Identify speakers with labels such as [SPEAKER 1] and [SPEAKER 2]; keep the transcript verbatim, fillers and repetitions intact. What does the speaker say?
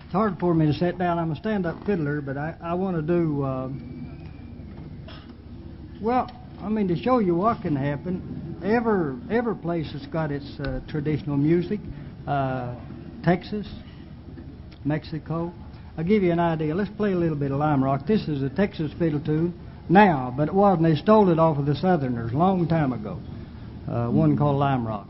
[SPEAKER 1] It's hard for me to sit down. I'm a stand-up fiddler, but I, I want to do, uh, well, I mean, to show you what can happen, every, every place has got its uh, traditional music. Uh, Texas, Mexico. I'll give you an idea. Let's play a little bit of Lime Rock. This is a Texas fiddle tune now, but it wasn't. They stole it off of the Southerners a long time ago. Uh, one called Lime Rock.